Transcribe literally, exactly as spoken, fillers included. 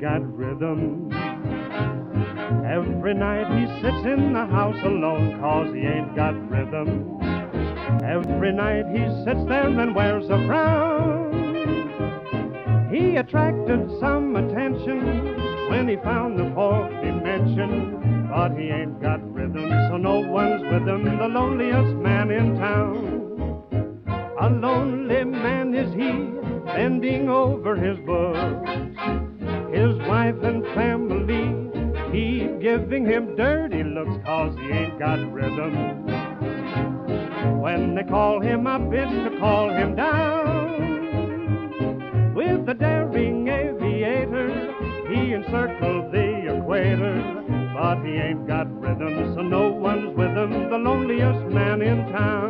got rhythm. Every night he sits in the house alone, 'cause he ain't got rhythm. Every night he sits there and wears a frown. He attracted some attention when he found the fourth dimension, but he ain't got rhythm, so no one's with him, the loneliest man in town. A lonely man is he, bending over his books. His wife and family keep giving him dirty looks, 'cause he ain't got rhythm. When they call him up, it's to call him down. With the daring aviator, he encircled the equator, but he ain't got rhythm, so no one's with him, the loneliest man in town.